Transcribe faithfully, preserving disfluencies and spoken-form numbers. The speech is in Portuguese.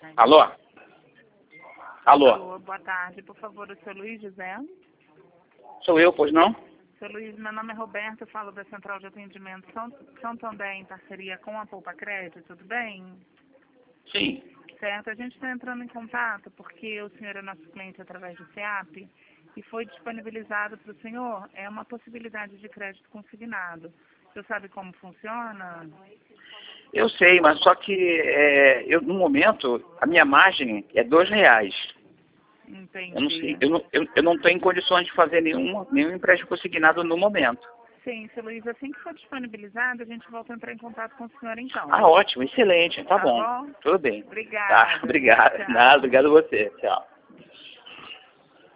Alô? Alô? Alô, boa tarde. Por favor, o seu Luiz José? Sou eu, pois não? Seu Luiz, meu nome é Roberto, eu falo da Central de Atendimento São, São Tomé, em parceria com a Poupa Crédito, tudo bem? Sim. Certo, a gente está entrando em contato porque o senhor é nosso cliente através do SEAP e foi disponibilizado para o senhor é uma possibilidade de crédito consignado. O senhor sabe como funciona? Eu sei, mas só que é, eu, no momento a minha margem é dois reais. Entendi. Eu não sei, eu não, eu, eu não tenho em condições de fazer nenhum, nenhum empréstimo consignado no momento. Sim, seu Luiz, assim que for disponibilizado, a gente volta a entrar em contato com o senhor então. Ah, ótimo, excelente, tá, Tá bom. bom? Tudo bem. Obrigada. Tá, obrigado. Tchau. Nada, obrigado a você. Tchau.